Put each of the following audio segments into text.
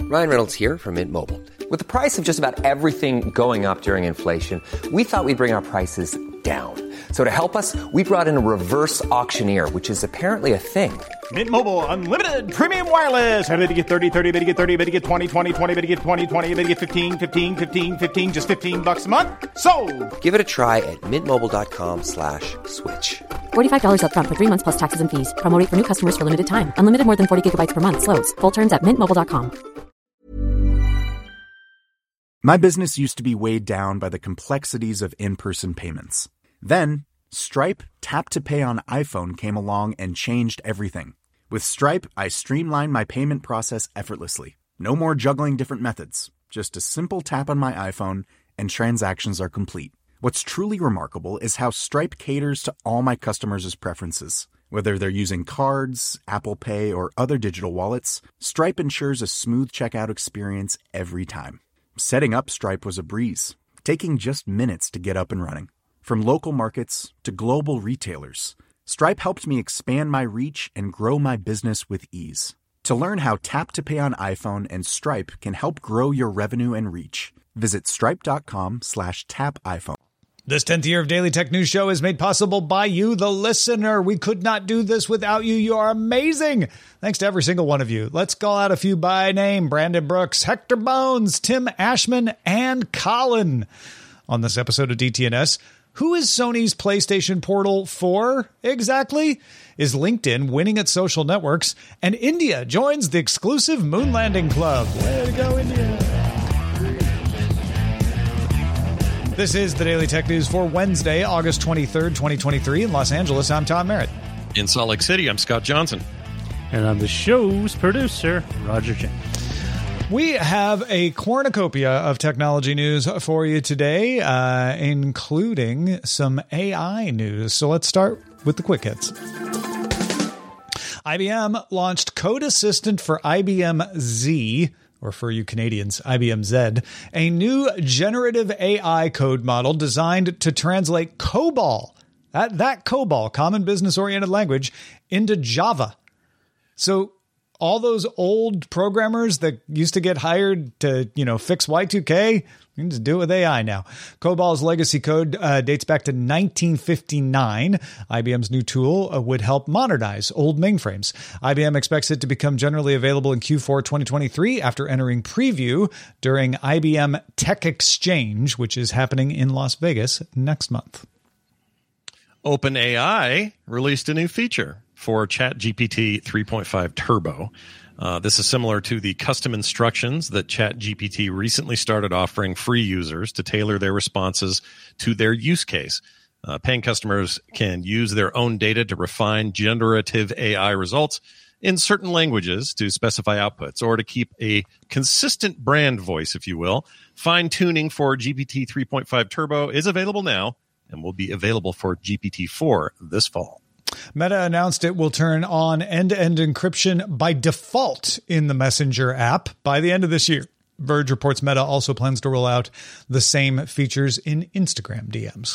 Ryan Reynolds here from Mint Mobile. With the price of just about everything going up during inflation, we thought we'd bring our prices down. So to help us, we brought in a reverse auctioneer, which is apparently a thing. Mint Mobile Unlimited Premium Wireless. How to get 30, 30, bit to get 30, bit to get 20, 20, 20, bit to get 20, 20, bit to get 15, 15, 15, 15, just $15 a month? Sold! Give it a try at mintmobile.com/switch. $45 up front for 3 months plus taxes and fees. Promo rate for new customers for limited time. Unlimited more than 40 gigabytes per month. Slows full terms at mintmobile.com. My business used to be weighed down by the complexities of in-person payments. Then, Stripe Tap to Pay on iPhone came along and changed everything. With Stripe, I streamlined my payment process effortlessly. No more juggling different methods. Just a simple tap on my iPhone and transactions are complete. What's truly remarkable is how Stripe caters to all my customers' preferences. Whether they're using cards, Apple Pay, or other digital wallets, Stripe ensures a smooth checkout experience every time. Setting up Stripe was a breeze, taking just minutes to get up and running. From local markets to global retailers, Stripe helped me expand my reach and grow my business with ease. To learn how Tap to Pay on iPhone and Stripe can help grow your revenue and reach, visit stripe.com/tapiphone. This 10th year of Daily Tech News Show is made possible by you, the listener. We could not do this without you. You are amazing. Thanks to every single one of you. Let's call out a few by name. Brandon Brooks, Hector Bones, Tim Ashman, and Colin. On this episode of DTNS, who is Sony's PlayStation Portal for exactly? Is LinkedIn winning at social networks? And India joins the exclusive moon landing club. Way to go, India. This is the Daily Tech News for Wednesday, August 23rd, 2023. In Los Angeles, I'm Tom Merritt. In Salt Lake City, I'm Scott Johnson. And I'm the show's producer, Roger Chen. We have a cornucopia of technology news for you today, including some AI news. So let's start with the quick hits. IBM launched Code Assistant for IBM Z, or for you Canadians, IBM Z, a new generative AI code model designed to translate COBOL, that COBOL, common business-oriented language, into Java. So all those old programmers that used to get hired to, fix Y2K, you can just do it with AI now. COBOL's legacy code dates back to 1959. IBM's new tool would help modernize old mainframes. IBM expects it to become generally available in Q4 2023 after entering preview during IBM Tech Exchange, which is happening in Las Vegas next month. OpenAI released a new feature for ChatGPT 3.5 Turbo. This is similar to the custom instructions that ChatGPT recently started offering free users to tailor their responses to their use case. Paying customers can use their own data to refine generative AI results in certain languages to specify outputs or to keep a consistent brand voice, if you will. Fine-tuning for GPT 3.5 Turbo is available now and will be available for GPT-4 this fall. Meta announced it will turn on end-to-end encryption by default in the Messenger app by the end of this year. Verge reports Meta also plans to roll out the same features in Instagram DMs.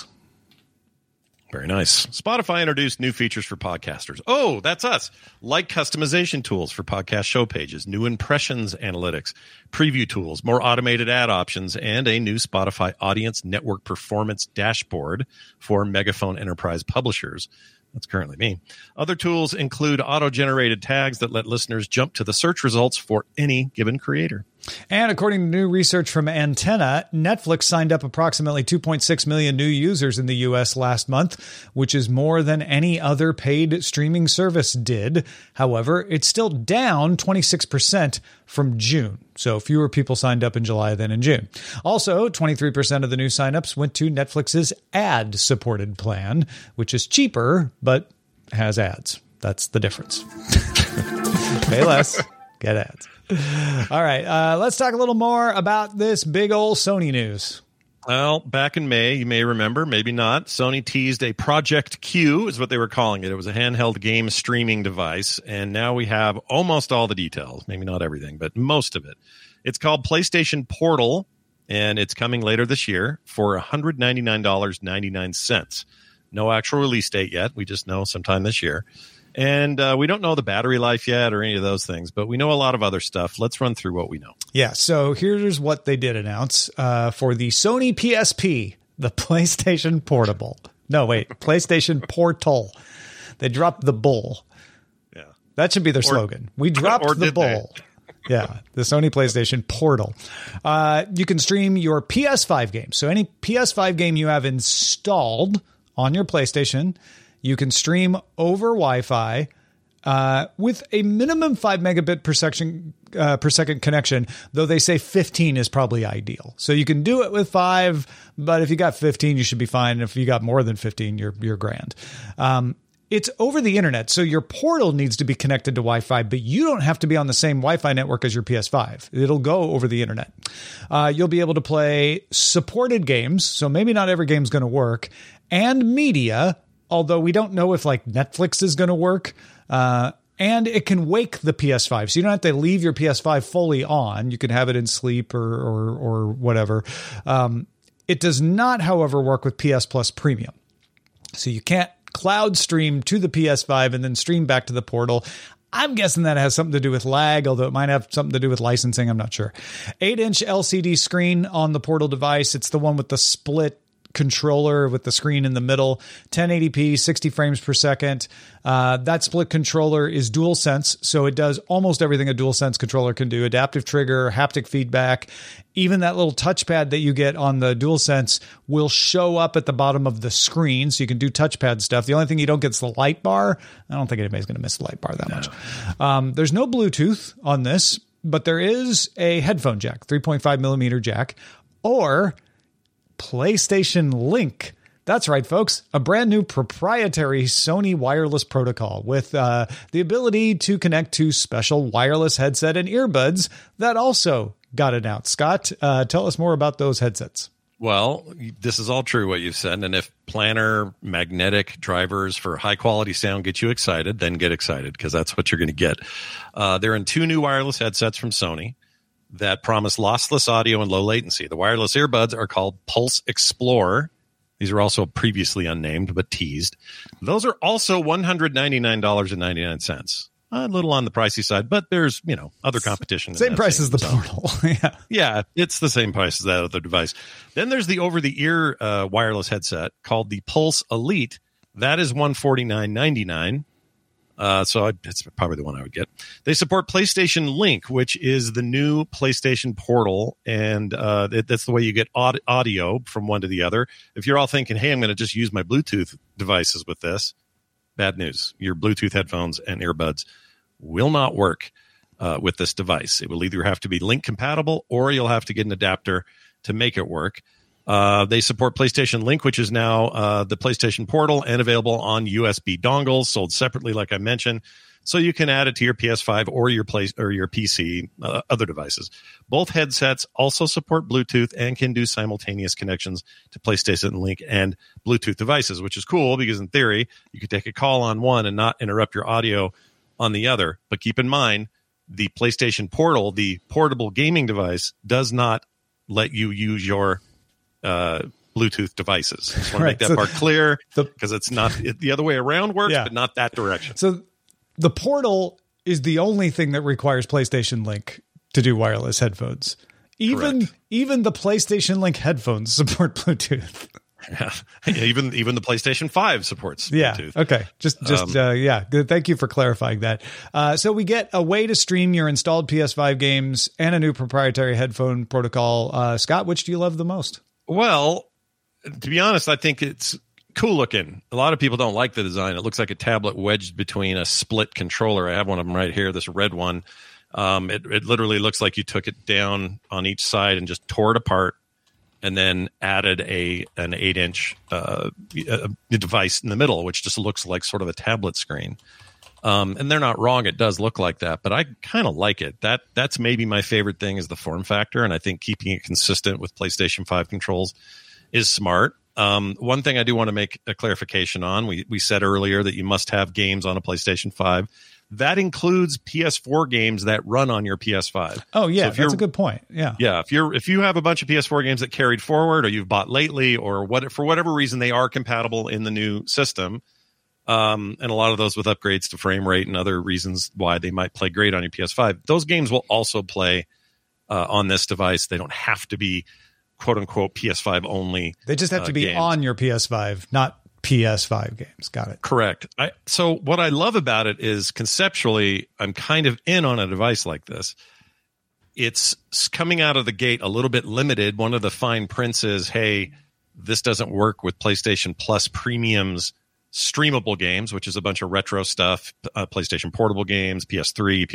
Very nice. Spotify introduced new features for podcasters. Oh, that's us. Like customization tools for podcast show pages, new impressions analytics, preview tools, more automated ad options, and a new Spotify Audience Network Performance dashboard for Megaphone Enterprise publishers. That's currently me. Other tools include auto-generated tags that let listeners jump to the search results for any given creator. And according to new research from Antenna, Netflix signed up approximately 2.6 million new users in the U.S. last month, which is more than any other paid streaming service did. However, it's still down 26% from June. So fewer people signed up in July than in June. Also, 23% of the new signups went to Netflix's ad-supported plan, which is cheaper, but has ads. That's the difference. Pay less, get ads. All right, let's talk a little more about this big old Sony news. Well, back in May, you may remember, maybe not, Sony teased a Project Q, is what they were calling it. It was a handheld game streaming device, and now we have almost all the details. Maybe not everything, but most of it. It's called PlayStation Portal, and it's coming later this year for $199.99. No actual release date yet. We just know sometime this year. And we don't know the battery life yet or any of those things, but we know a lot of other stuff. Let's run through what we know. Yeah, so here's what they did announce for the Sony PSP, the PlayStation Portable. No, wait, PlayStation Portal. They dropped the bull. Yeah. That should be their slogan. We dropped the bull. Yeah, the Sony PlayStation Portal. You can stream your PS5 games. So any PS5 game you have installed on your PlayStation, you can stream over Wi-Fi with a minimum 5 megabit per second connection, though they say 15 is probably ideal. So you can do it with 5, but if you got 15, you should be fine. If you got more than 15, you're grand. It's over the internet, so your Portal needs to be connected to Wi-Fi, but you don't have to be on the same Wi-Fi network as your PS5. It'll go over the internet. You'll be able to play supported games, so maybe not every game's going to work, and media, although we don't know if like Netflix is going to work. And it can wake the PS5, so you don't have to leave your PS5 fully on. You can have it in sleep or whatever. It does not, however, work with PS Plus Premium, so you can't cloud stream to the PS5 and then stream back to the Portal. I'm guessing that has something to do with lag, although it might have something to do with licensing. I'm not sure. 8-inch LCD screen on the Portal device. It's the one with the split controller with the screen in the middle, 1080p, 60 frames per second. That split controller is DualSense, so it does almost everything a DualSense controller can do. Adaptive trigger, haptic feedback, even that little touchpad that you get on the DualSense will show up at the bottom of the screen, so you can do touchpad stuff. The only thing you don't get is the light bar. I don't think anybody's going to miss the light bar that much. There's no Bluetooth on this, but there is a headphone jack, 3.5 millimeter jack, or PlayStation Link. That's right, folks. A brand new proprietary Sony wireless protocol with the ability to connect to special wireless headset and earbuds that also got announced. Scott, tell us more about those headsets. Well, this is all true, what you've said. And if planar magnetic drivers for high quality sound get you excited, then get excited, because that's what you're going to get. They're in 2 new wireless headsets from Sony that promise lossless audio and low latency. The wireless earbuds are called Pulse Explorer. These are also previously unnamed, but teased. Those are also $199.99. A little on the pricey side, but there's, other competition. Same price as the Portal. Yeah, it's the same price as that other device. Then there's the over-the-ear wireless headset called the Pulse Elite. That is $149.99. So it's probably the one I would get. They support PlayStation Link, which is the new PlayStation Portal, and that's the way you get audio from one to the other. If you're all thinking, hey, I'm going to just use my Bluetooth devices with this, bad news. Your Bluetooth headphones and earbuds will not work with this device. It will either have to be Link compatible or you'll have to get an adapter to make it work. They support PlayStation Link, which is now the PlayStation Portal, and available on USB dongles, sold separately, like I mentioned, so you can add it to your PS5 or your PC, other devices. Both headsets also support Bluetooth and can do simultaneous connections to PlayStation Link and Bluetooth devices, which is cool because in theory you could take a call on one and not interrupt your audio on the other. But keep in mind, the PlayStation Portal, the portable gaming device, does not let you use your Bluetooth devices. Just want to make that part clear, because it's not the other way around works, but not that direction. So the Portal is the only thing that requires PlayStation Link to do wireless headphones. Even the PlayStation Link headphones support Bluetooth. Yeah. Even the PlayStation 5 supports Bluetooth. Okay. Just good. Thank you for clarifying that. So we get a way to stream your installed PS5 games and a new proprietary headphone protocol. Scott, which do you love the most? Well, to be honest, I think it's cool looking. A lot of people don't like the design. It looks like a tablet wedged between a split controller. I have one of them right here, this red one. It literally looks like you took it down on each side and just tore it apart, and then added an 8-inch device in the middle, which just looks like sort of a tablet screen. And they're not wrong. It does look like that, but I kind of like it. That's maybe my favorite thing is the form factor. And I think keeping it consistent with PlayStation 5 controls is smart. One thing I do want to make a clarification on, we said earlier that you must have games on a PlayStation 5. That includes PS4 games that run on your PS5. Oh yeah, so that's a good point. Yeah. Yeah. If you have a bunch of PS4 games that carried forward, or you've bought lately, or for whatever reason they are compatible in the new system, and a lot of those with upgrades to frame rate and other reasons why they might play great on your PS5. Those games will also play on this device. They don't have to be quote unquote PS5 only. They just have to be games. on your PS5, not PS5 games. Got it. Correct. So what I love about it is conceptually, I'm kind of in on a device like this. It's coming out of the gate a little bit limited. One of the fine prints is, hey, this doesn't work with PlayStation Plus Premium's streamable games, which is a bunch of retro stuff, PlayStation Portable games, PS3,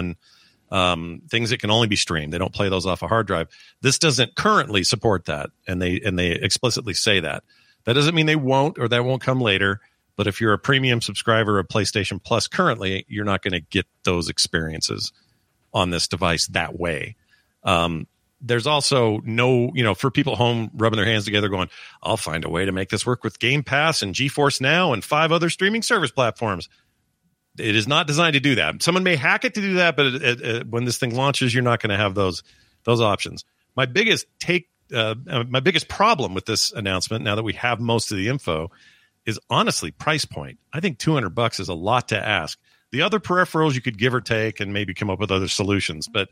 PS1, things that can only be streamed. They don't play those off a hard drive. This doesn't currently support that, and they explicitly say that. That doesn't mean they won't, or that won't come later. But if you're a premium subscriber of PlayStation Plus currently, you're not going to get those experiences on this device that way. There's also no, for people at home rubbing their hands together going, I'll find a way to make this work with Game Pass and GeForce Now and 5 other streaming service platforms. It is not designed to do that. Someone may hack it to do that, but when this thing launches, you're not going to have those options. My biggest problem with this announcement, now that we have most of the info, is honestly price point. I think $200 is a lot to ask. The other peripherals you could give or take and maybe come up with other solutions, but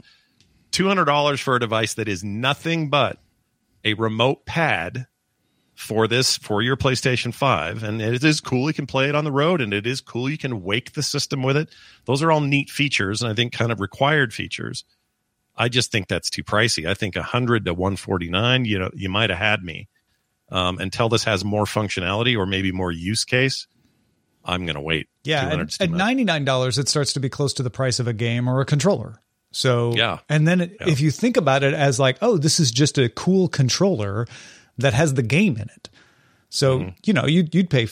$200 for a device that is nothing but a remote pad for your PlayStation 5, and it is cool. You can play it on the road, and it is cool. You can wake the system with it. Those are all neat features, and I think kind of required features. I just think that's too pricey. I think $100 to $149. You might have had me until this has more functionality or maybe more use case. I'm going to wait. Yeah, at $99, it starts to be close to the price of a game or a controller. So, yeah. And then if you think about it as like, oh, this is just a cool controller that has the game in it. So, you'd pay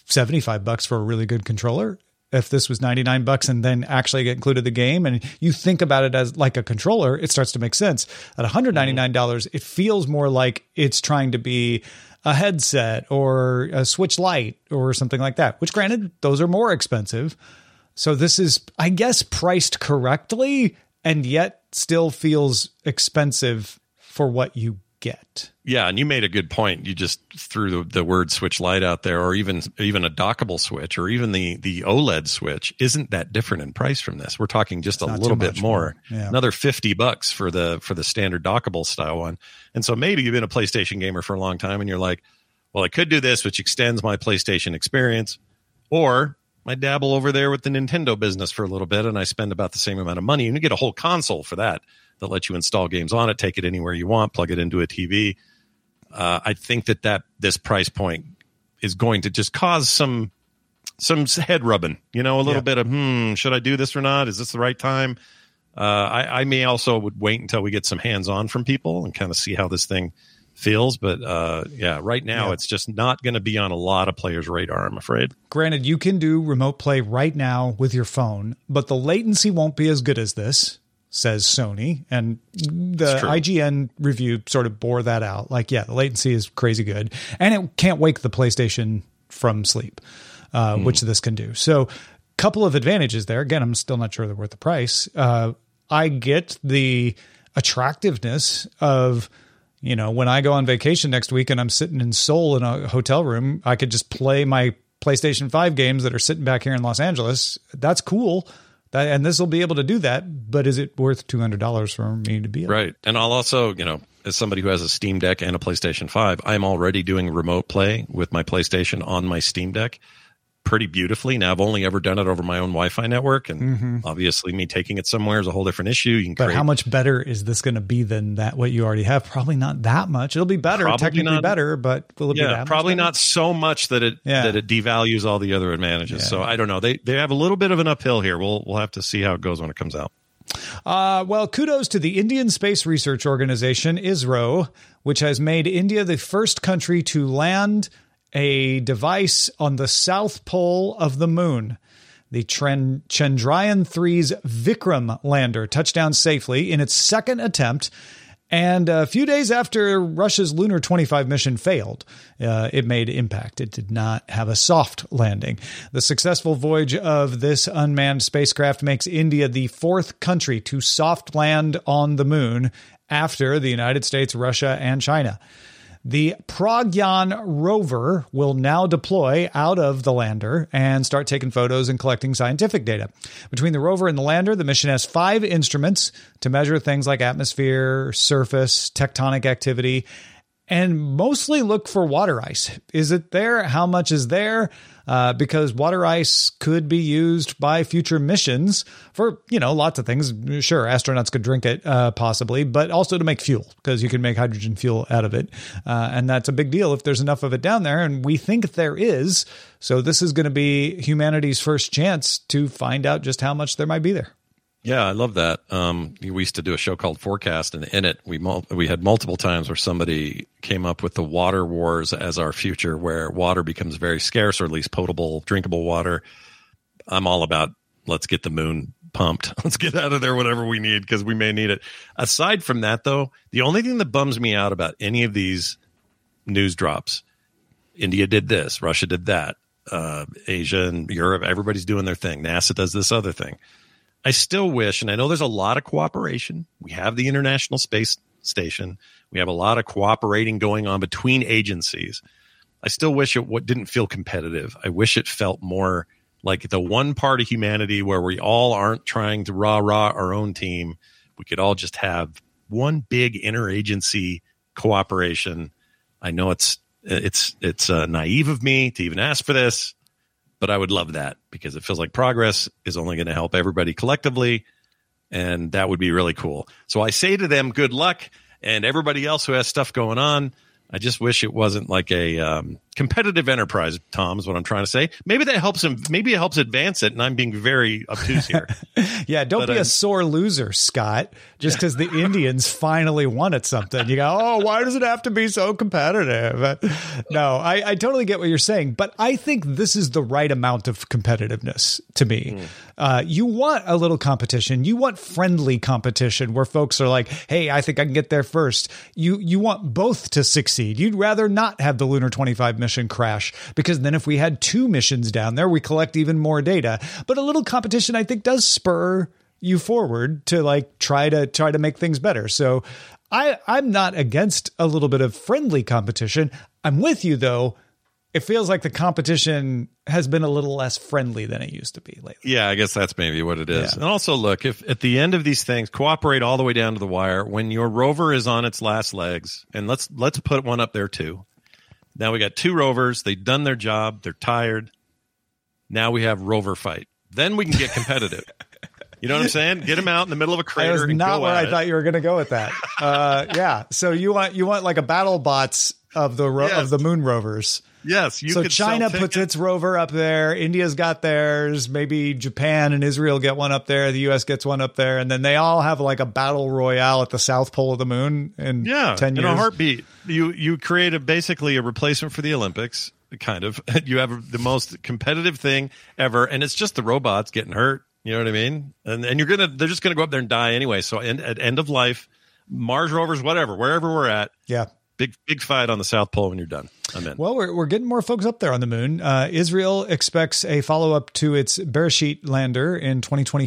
$75 for a really good controller if this was $99 and then actually get included the game. And you think about it as like a controller, it starts to make sense. At $199, it feels more like it's trying to be a headset or a Switch Lite or something like that, which granted, those are more expensive. So this is, I guess, priced correctly and yet still feels expensive for what you get. Yeah, and you made a good point. You just threw the word Switch Lite out there, or even a dockable Switch, or even the OLED Switch isn't that different in price from this. We're talking just a little bit more. Yeah. Another $50 for the standard dockable style one. And so maybe you've been a PlayStation gamer for a long time, and you're like, well, I could do this, which extends my PlayStation experience, or I dabble over there with the Nintendo business for a little bit, and I spend about the same amount of money, and you get a whole console for that lets you install games on it, take it anywhere you want, plug it into a TV. I think that this price point is going to just cause some head rubbing, a little bit of, should I do this or not? Is this the right time? I may also would wait until we get some hands-on from people and kind of see how this thing feels. But right now it's just not going to be on a lot of players' radar, I'm afraid. Granted, you can do remote play right now with your phone, but the latency won't be as good as this, says Sony. And the IGN review sort of bore that out. Like, the latency is crazy good. And it can't wake the PlayStation from sleep, which this can do. So couple of advantages there. Again, I'm still not sure they're worth the price. I get the attractiveness of, when I go on vacation next week and I'm sitting in Seoul in a hotel room, I could just play my PlayStation 5 games that are sitting back here in Los Angeles. That's cool. And this will be able to do that, but is it worth $200 for me to be right? And I'll also, as somebody who has a Steam Deck and a PlayStation 5, I'm already doing remote play with my PlayStation on my Steam Deck pretty beautifully. Now, I've only ever done it over my own Wi-Fi network, and obviously me taking it somewhere is a whole different issue. But how much better is this going to be than that what you already have? Probably not that much. It'll be better, technically better, but will it be that much probably better? Not so much that it devalues all the other advantages. Yeah. So I don't know. They have a little bit of an uphill here. We'll have to see how it goes when it comes out. Well, kudos to the Indian Space Research Organization, ISRO, which has made India the first country to land a device on the south pole of the moon. The Chandrayaan-3's Vikram lander touched down safely in its second attempt, and a few days after Russia's Lunar 25 mission failed, it made impact. It did not have a soft landing. The successful voyage of this unmanned spacecraft makes India the fourth country to soft land on the moon after the United States, Russia, and China. The Pragyan rover will now deploy out of the lander and start taking photos and collecting scientific data. Between the rover and the lander, the mission has 5 instruments to measure things like atmosphere, surface, tectonic activity, and mostly look for water ice. Is it there? How much is there? Because water ice could be used by future missions for, lots of things. Sure, astronauts could drink it, possibly, but also to make fuel, because you can make hydrogen fuel out of it. And that's a big deal if there's enough of it down there, and we think there is. So this is going to be humanity's first chance to find out just how much there might be there. Yeah, I love that. We used to do a show called Forecast, and in it, we had multiple times where somebody came up with the water wars as our future, where water becomes very scarce, or at least potable, drinkable water. I'm all about, let's get the moon pumped. Let's get out of there whatever we need, because we may need it. Aside from that, though, the only thing that bums me out about any of these news drops, India did this, Russia did that, Asia and Europe, everybody's doing their thing. NASA does this other thing. I still wish, and I know there's a lot of cooperation. We have the International Space Station. We have a lot of cooperating going on between agencies. I still wish it didn't feel competitive. I wish it felt more like the one part of humanity where we all aren't trying to rah-rah our own team. We could all just have one big interagency cooperation. I know it's naive of me to even ask for this, but I would love that, because it feels like progress is only going to help everybody collectively, and that would be really cool. So I say to them, good luck, and everybody else who has stuff going on, I just wish it wasn't like a competitive enterprise, Tom, is what I'm trying to say. Maybe that helps him. Maybe it helps advance it, and I'm being very obtuse here. Yeah, don't be a sore loser, Scott, just because the Indians finally won at something. You go, oh, why does it have to be so competitive? No, I totally get what you're saying, but I think this is the right amount of competitiveness to me. You want a little competition. You want friendly competition where folks are like, hey, I think I can get there first. You want both to succeed. You'd rather not have the Lunar 25 mission crash, because then if we had 2 missions down there, we collect even more data. But a little competition, I think, does spur you forward to try to make things better. So I'm not against a little bit of friendly competition. I'm with you, though. It feels like the competition has been a little less friendly than it used to be lately. Yeah, I guess that's maybe what it is. Yeah. And also, look, if at the end of these things, cooperate all the way down to the wire. When your rover is on its last legs, and let's put one up there too. Now we got 2 rovers. They've done their job. They're tired. Now we have rover fight. Then we can get competitive. You know what I'm saying? Get them out in the middle of a crater. That was not where I thought you were going to go with that. Yeah. So you want like a battle bots of the moon rovers. Yes. So China puts its rover up there. India's got theirs. Maybe Japan and Israel get one up there. The U.S. gets one up there. And then they all have like a battle royale at the South Pole of the moon in 10 years. In a heartbeat. You create basically a replacement for the Olympics, kind of. You have the most competitive thing ever. And it's just the robots getting hurt. You know what I mean? And they're just going to go up there and die anyway. So at end of life, Mars rovers, whatever, wherever we're at. Yeah. Big fight on the South Pole when you're done. I'm in. Well, we're getting more folks up there on the moon. Israel expects a follow-up to its Bereshit lander in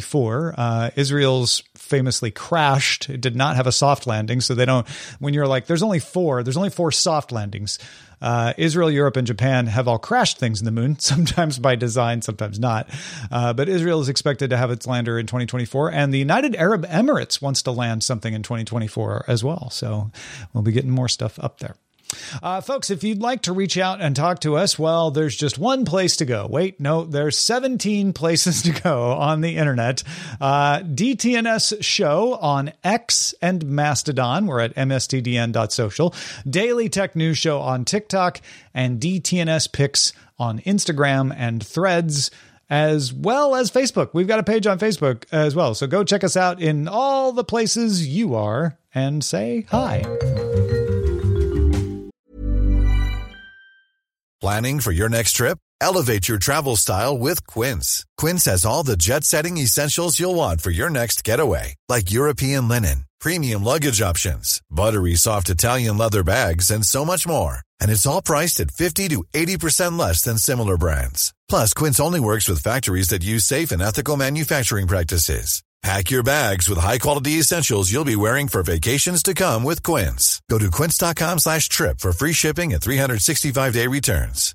2024. Israel's famously crashed. It did not have a soft landing, so they don't. When you're like, there's only four soft landings. Israel, Europe, and Japan have all crashed things in the moon, sometimes by design, sometimes not. But Israel is expected to have its lander in 2024, and the United Arab Emirates wants to land something in 2024 as well. So we'll be getting more stuff up there. Folks, if you'd like to reach out and talk to us, well, there's just one place to go. Wait, no, there's 17 places to go on the internet. DTNS Show on X and Mastodon. We're at mstdn.social. Daily Tech News Show on TikTok, and DTNS Picks on Instagram and Threads, as well as Facebook. We've got a page on Facebook as well. So go check us out in all the places you are and say hi. Planning for your next trip? Elevate your travel style with Quince. Quince has all the jet-setting essentials you'll want for your next getaway, like European linen, premium luggage options, buttery soft Italian leather bags, and so much more. And it's all priced at 50 to 80% less than similar brands. Plus, Quince only works with factories that use safe and ethical manufacturing practices. Pack your bags with high-quality essentials you'll be wearing for vacations to come with Quince. Go to quince.com/trip for free shipping and 365-day returns.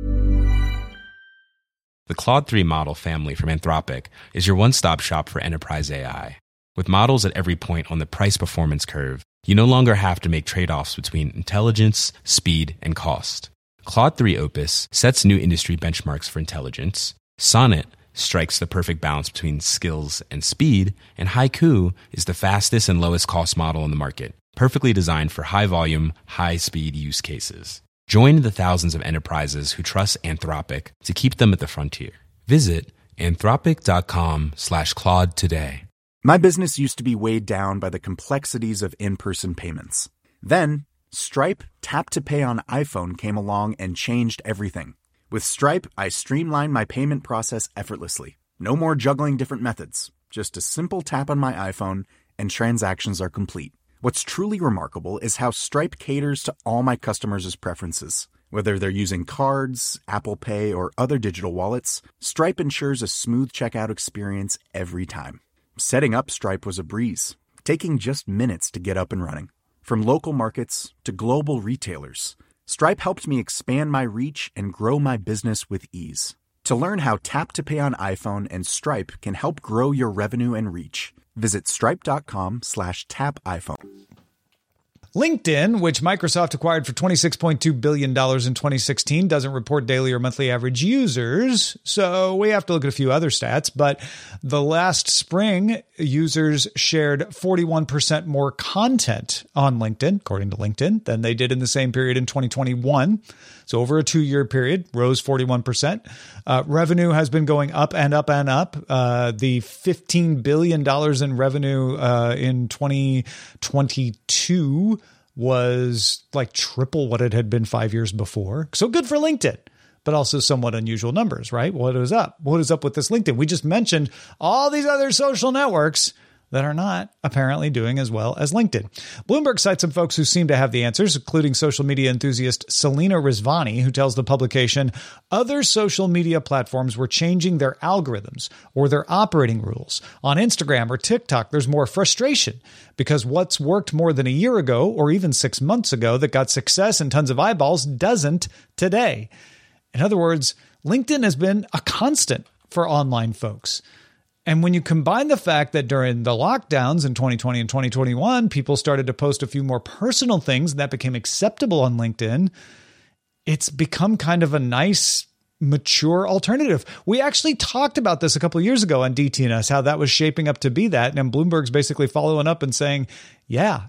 The Claude 3 model family from Anthropic is your one-stop shop for enterprise AI. With models at every point on the price-performance curve, you no longer have to make trade-offs between intelligence, speed, and cost. Claude 3 Opus sets new industry benchmarks for intelligence. Sonnet strikes the perfect balance between skills and speed, and Haiku is the fastest and lowest cost model in the market, perfectly designed for high-volume, high-speed use cases. Join the thousands of enterprises who trust Anthropic to keep them at the frontier. Visit anthropic.com/Claude today. My business used to be weighed down by the complexities of in-person payments. Then, Stripe Tap to Pay on iPhone came along and changed everything. With Stripe, I streamlined my payment process effortlessly. No more juggling different methods. Just a simple tap on my iPhone and transactions are complete. What's truly remarkable is how Stripe caters to all my customers' preferences. Whether they're using cards, Apple Pay, or other digital wallets, Stripe ensures a smooth checkout experience every time. Setting up Stripe was a breeze, taking just minutes to get up and running. From local markets to global retailers, Stripe helped me expand my reach and grow my business with ease. To learn how Tap to Pay on iPhone and Stripe can help grow your revenue and reach, visit stripe.com/tapiphone. LinkedIn, which Microsoft acquired for $26.2 billion in 2016, doesn't report daily or monthly average users, so we have to look at a few other stats. But the last spring, users shared 41% more content on LinkedIn, according to LinkedIn, than they did in the same period in 2021. So over a 2-year period, rose 41%. Revenue has been going up and up and up. The $15 billion in revenue in 2022 was like triple what it had been 5 years before. So good for LinkedIn, but also somewhat unusual numbers, right? What is up? What is up with this LinkedIn? We just mentioned all these other social networks that are not apparently doing as well as LinkedIn. Bloomberg cites some folks who seem to have the answers, including social media enthusiast Selena Rizvani, who tells the publication other social media platforms were changing their algorithms or their operating rules. On Instagram or TikTok, there's more frustration because what's worked more than a year ago or even 6 months ago that got success and tons of eyeballs doesn't today. In other words, LinkedIn has been a constant for online folks. And when you combine the fact that during the lockdowns in 2020 and 2021, people started to post a few more personal things and that became acceptable on LinkedIn, it's become kind of a nice, mature alternative. We actually talked about this a couple of years ago on DTNS, how that was shaping up to be that. And Bloomberg's basically following up and saying, yeah,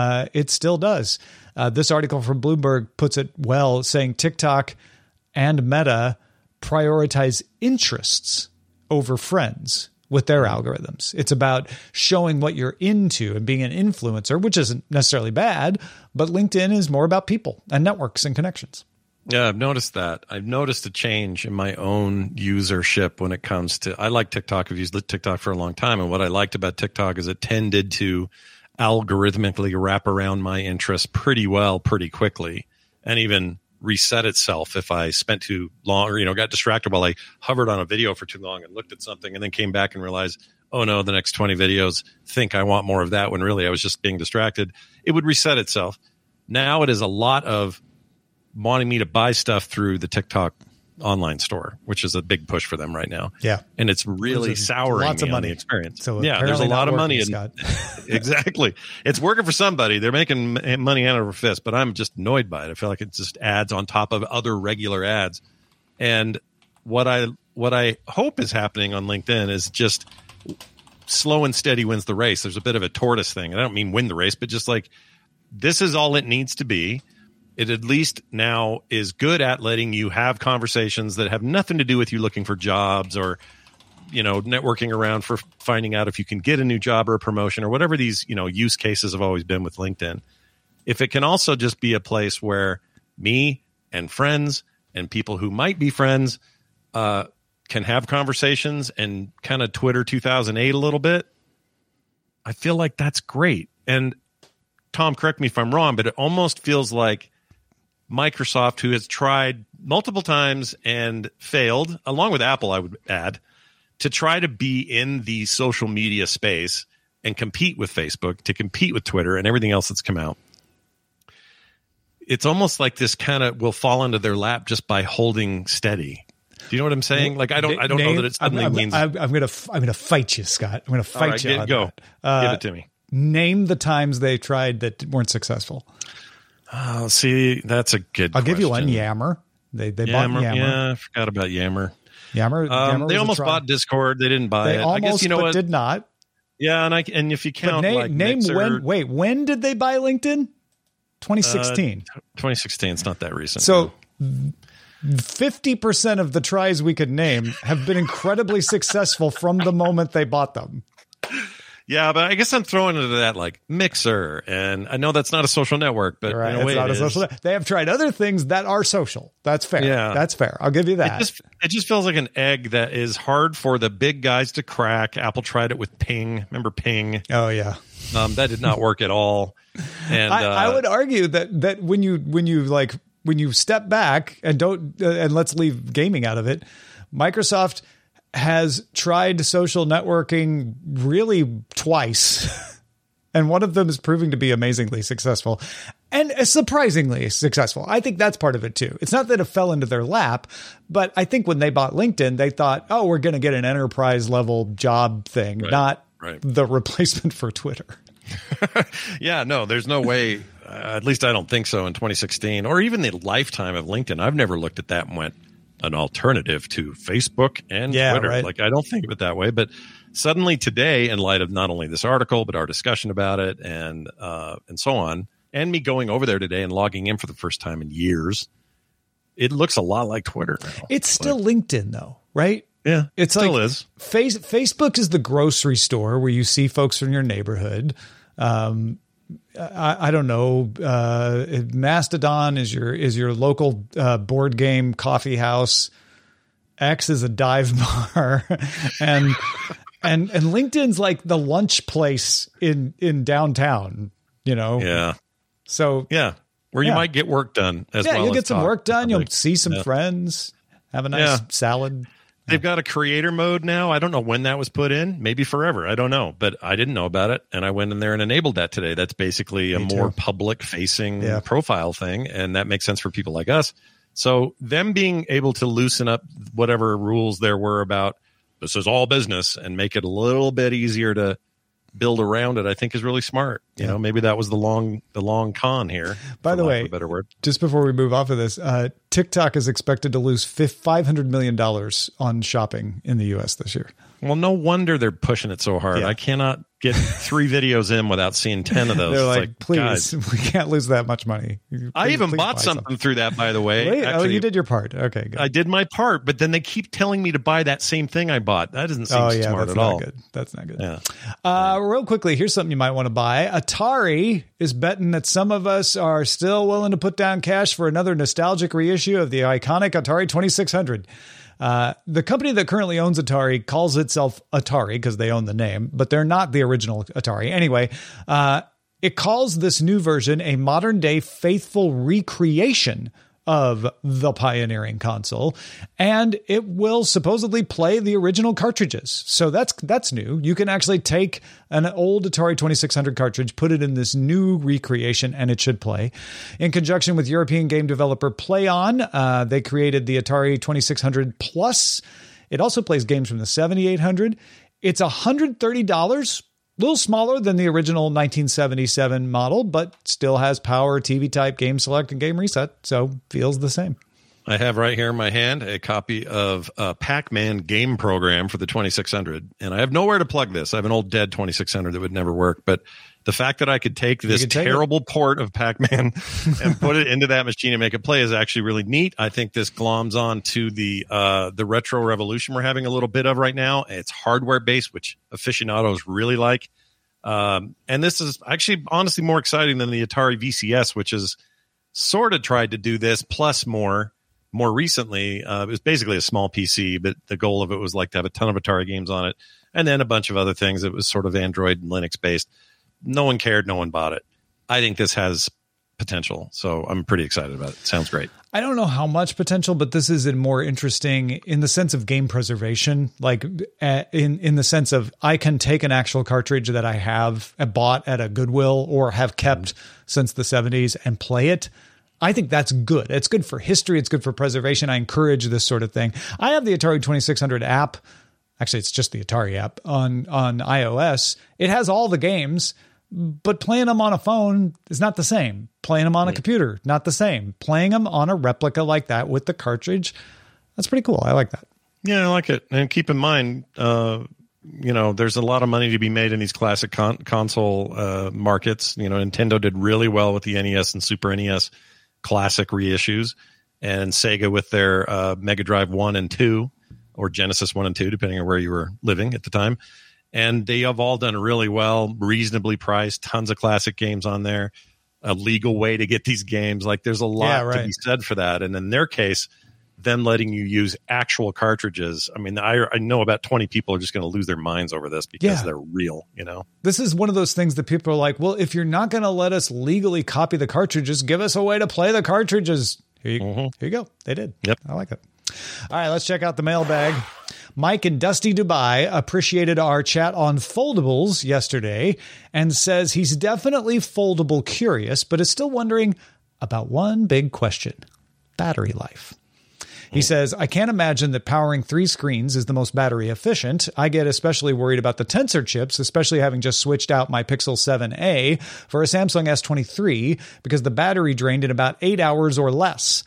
it still does. This article from Bloomberg puts it well, saying TikTok and Meta prioritize interests over friends with their algorithms. It's about showing what you're into and being an influencer, which isn't necessarily bad, but LinkedIn is more about people and networks and connections. Yeah, I've noticed that. I've noticed a change in my own usership when it comes to, I like TikTok. I've used TikTok for a long time. And what I liked about TikTok is it tended to algorithmically wrap around my interests pretty well, pretty quickly, and even reset itself if I spent too long or, got distracted while I hovered on a video for too long and looked at something and then came back and realized, oh no, the next 20 videos think I want more of that when really I was just being distracted. It would reset itself. Now it is a lot of wanting me to buy stuff through the TikTok online store, which is a big push for them right now. Yeah. And it's really souring me on the experience. So yeah, there's a lot of money. Exactly. It's working for somebody. They're making money out of their fist, but I'm just annoyed by it. I feel like it's just ads on top of other regular ads. And what I hope is happening on LinkedIn is just slow and steady wins the race. There's a bit of a tortoise thing. And I don't mean win the race, but just like this is all it needs to be. It at least now is good at letting you have conversations that have nothing to do with you looking for jobs or, networking around for finding out if you can get a new job or a promotion or whatever these, use cases have always been with LinkedIn. If it can also just be a place where me and friends and people who might be friends can have conversations and kind of Twitter 2008 a little bit, I feel like that's great. And Tom, correct me if I'm wrong, but it almost feels like Microsoft, who has tried multiple times and failed, along with Apple, I would add, to try to be in the social media space and compete with Facebook, to compete with Twitter and everything else that's come out. It's almost like this kind of will fall into their lap just by holding steady. Do you know what I'm saying? Like I don't know that it suddenly means. I'm gonna fight you, Scott. I'm gonna fight you. Go. Give it to me. Name the times they tried that weren't successful. See, that's a good. I'll give you one. Yammer. They bought Yammer. Yeah, I forgot about Yammer. Yammer they almost bought Discord. They didn't buy it. Almost, I guess you know what? Did not. Yeah, and if you count name Mixer, when did they buy LinkedIn? 2016. 2016. It's not that recent. So 50% of the tries we could name have been incredibly successful from the moment they bought them. Yeah, but I guess I'm throwing into that like Mixer, and I know that's not a social network, but right, in a way it is. They have tried other things that are social. That's fair. Yeah, that's fair. I'll give you that. It just feels like an egg that is hard for the big guys to crack. Apple tried it with Ping. Remember Ping? Oh yeah. That did not work at all. And I would argue that when you step back and don't and let's leave gaming out of it, Microsoft has tried social networking really twice. And one of them is proving to be amazingly successful and surprisingly successful. I think that's part of it too. It's not that it fell into their lap, but I think when they bought LinkedIn, they thought, oh, we're going to get an enterprise level job thing, not the replacement for Twitter. Yeah, no, there's no way. At least I don't think so in 2016 or even the lifetime of LinkedIn. I've never looked at that and went, an alternative to Facebook and Twitter. Right. Like, I don't think of it that way. But suddenly today, in light of not only this article, but our discussion about it and so on, and me going over there today and logging in for the first time in years, it looks a lot like Twitter now. It's still LinkedIn, though, right? Yeah, it still is. Facebook is the grocery store where you see folks from your neighborhood. I don't know. Mastodon is your local board game coffee house. X is a dive bar, and LinkedIn's like the lunch place in downtown. You know. Yeah. So where you might get work done as well. Yeah, you'll get some work done. You'll Like, see some friends. Have a nice salad. They've got a creator mode now. I don't know when that was put in. Maybe forever. I don't know. But I didn't know about it. And I went in there and enabled that today. That's basically a more public-facing profile thing. And that makes sense for people like us. So them being able to loosen up whatever rules there were about this is all business and make it a little bit easier to build around it, I think is really smart. You know, maybe that was the long con here. By the way, a better word. Just before we move off of this, TikTok is expected to lose $500 million on shopping in the U.S. this year. Well, no wonder they're pushing it so hard. I cannot get 3 videos in without seeing 10 of those. They're it's like, please, guys, we can't lose that much money. I even bought something through that, by the way. Really? Actually, you did your part. Okay, good. I did my part, but then they keep telling me to buy that same thing I bought. That doesn't seem smart at all. Good. That's not good. Yeah. Real quickly, here's something you might want to buy. Atari is betting that some of us are still willing to put down cash for another nostalgic reissue of the iconic Atari 2600. The company that currently owns Atari calls itself Atari because they own the name, but they're not the original Atari. Anyway, it calls this new version a modern day faithful recreation of the pioneering console, and it will supposedly play the original cartridges. So that's new. You can actually take an old Atari 2600 cartridge, put it in this new recreation, and it should play. In conjunction with European game developer PlayOn, they created the Atari 2600 Plus. It also plays games from the 7800. It's $130. A little smaller than the original 1977 model, but still has power, TV type, game select, and game reset, so feels the same. I have right here in my hand a copy of a Pac-Man game program for the 2600, and I have nowhere to plug this. I have an old dead 2600 that would never work, but the fact that I could take this terrible port of Pac-Man and put it into that machine and make it play is actually really neat. I think this gloms on to the retro revolution we're having a little bit of right now. It's hardware based, which aficionados really like. And this is actually honestly more exciting than the Atari VCS, which has sort of tried to do this plus more recently. It was basically a small PC, but the goal of it was like to have a ton of Atari games on it and then a bunch of other things. It was sort of Android and Linux based. No one cared. No one bought it. I think this has potential. So I'm pretty excited about it. Sounds great. I don't know how much potential, but this is more interesting in the sense of game preservation, like in the sense of I can take an actual cartridge that I have bought at a Goodwill or have kept since the 70s and play it. I think that's good. It's good for history. It's good for preservation. I encourage this sort of thing. I have the Atari 2600 app. Actually, it's just the Atari app on iOS. It has all the games, but playing them on a phone is not the same. Playing them on a computer, not the same. Playing them on a replica like that with the cartridge, that's pretty cool. I like that. Yeah, I like it. And keep in mind, there's a lot of money to be made in these classic console markets. Nintendo did really well with the NES and Super NES classic reissues, and Sega with their Mega Drive 1 and 2, or Genesis 1 and 2, depending on where you were living at the time. And they have all done really well, reasonably priced, tons of classic games on there, a legal way to get these games. Like, there's a lot to be said for that. And in their case, them letting you use actual cartridges. I mean, I know about 20 people are just going to lose their minds over this because they're real, This is one of those things that people are like, well, if you're not going to let us legally copy the cartridges, give us a way to play the cartridges. Here you go. They did. Yep. I like it. All right, let's check out the mailbag. Mike in Dusty Dubai appreciated our chat on foldables yesterday and says he's definitely foldable curious, but is still wondering about one big question: battery life. He says, I can't imagine that powering 3 screens is the most battery efficient. I get especially worried about the Tensor chips, especially having just switched out my Pixel 7a for a Samsung S23 because the battery drained in about 8 hours or less.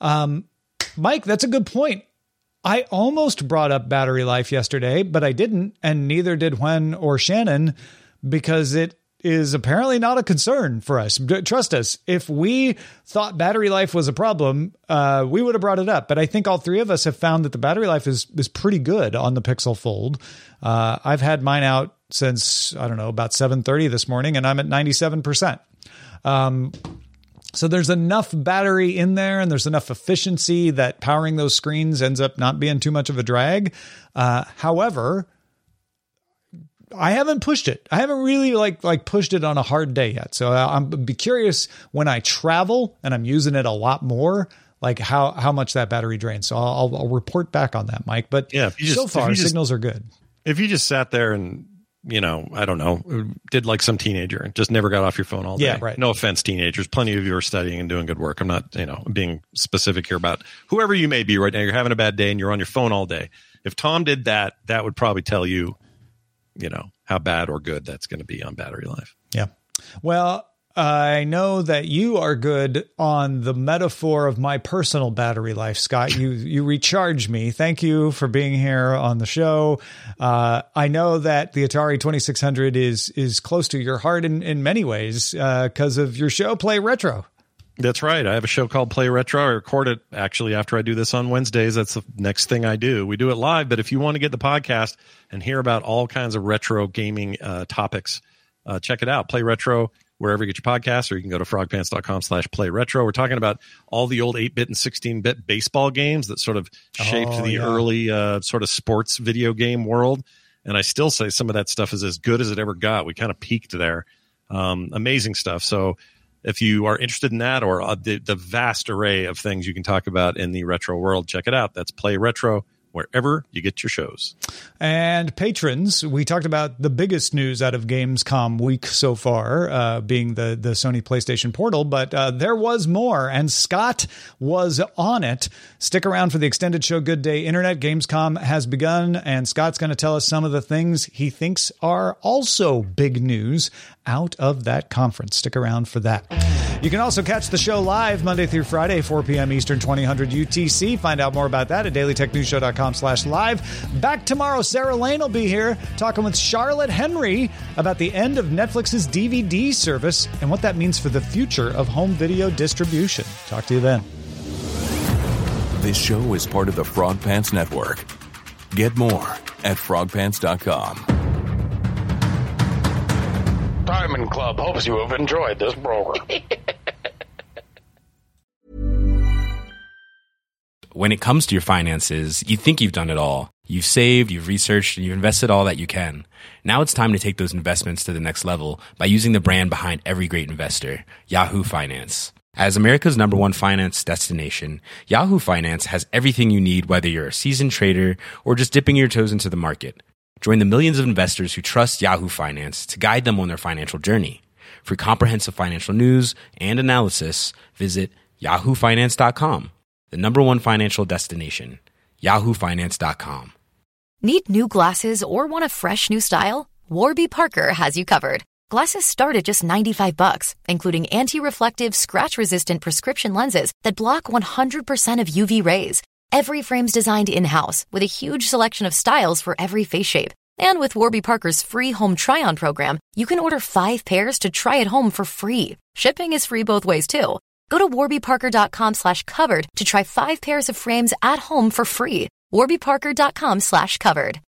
Mike, that's a good point. I almost brought up battery life yesterday, but I didn't, and neither did Hwen or Shannon, because it is apparently not a concern for us. Trust us, if we thought battery life was a problem, we would have brought it up. But I think all three of us have found that the battery life is pretty good on the Pixel Fold. I've had mine out since, about 7:30 this morning, and I'm at 97%. So there's enough battery in there and there's enough efficiency that powering those screens ends up not being too much of a drag. However, I haven't pushed it. I haven't really like pushed it on a hard day yet. So I'm be curious when I travel and I'm using it a lot more, like how much that battery drains. So I'll report back on that, Mike. But so far signals are good. If you just sat there and, I don't know, did like some teenager and just never got off your phone all day. Yeah, right. No offense, teenagers. Plenty of you are studying and doing good work. I'm not, being specific here about whoever you may be right now. You're having a bad day and you're on your phone all day. If Tom did that, that would probably tell you, how bad or good that's going to be on battery life. Yeah. Well, I know that you are good on the metaphor of my personal battery life, Scott. You recharge me. Thank you for being here on the show. I know that the Atari 2600 is close to your heart in many ways because of your show, Play Retro. That's right. I have a show called Play Retro. I record it actually after I do this on Wednesdays. That's the next thing I do. We do it live, but if you want to get the podcast and hear about all kinds of retro gaming topics, check it out. Play Retro wherever you get your podcasts, or you can go to frogpants.com/playretro. We're talking about all the old 8-bit and 16-bit baseball games that sort of shaped early sort of sports video game world. And I still say some of that stuff is as good as it ever got. We kind of peaked there. Amazing stuff. So if you are interested in that or the vast array of things you can talk about in the retro world, check it out. That's Play Retro, wherever you get your shows. And patrons, we talked about the biggest news out of Gamescom week so far, being the Sony PlayStation Portal, but there was more, and Scott was on it. Stick around for the extended show, Good Day Internet. Gamescom has begun, and Scott's going to tell us some of the things he thinks are also big news out of that conference. Stick around for that. You can also catch the show live Monday through Friday, 4 p.m. Eastern, 2000 UTC. Find out more about that at dailytechnewsshow.com/live. Back tomorrow, Sarah Lane will be here talking with Charlotte Henry about the end of Netflix's DVD service and what that means for the future of home video distribution. Talk to you then. This show is part of the Frog Pants Network. Get more at frogpants.com. Diamond Club hopes you have enjoyed this program. When it comes to your finances, you think you've done it all. You've saved, you've researched, and you've invested all that you can. Now it's time to take those investments to the next level by using the brand behind every great investor, Yahoo Finance. As America's #1 finance destination, Yahoo Finance has everything you need, whether you're a seasoned trader or just dipping your toes into the market. Join the millions of investors who trust Yahoo Finance to guide them on their financial journey. For comprehensive financial news and analysis, visit yahoofinance.com, the #1 financial destination, yahoofinance.com. Need new glasses or want a fresh new style? Warby Parker has you covered. Glasses start at just $95, including anti-reflective, scratch-resistant prescription lenses that block 100% of UV rays. Every frame's designed in-house with a huge selection of styles for every face shape. And with Warby Parker's free home try-on program, you can order 5 pairs to try at home for free. Shipping is free both ways, too. Go to warbyparker.com/covered to try 5 pairs of frames at home for free. warbyparker.com/covered.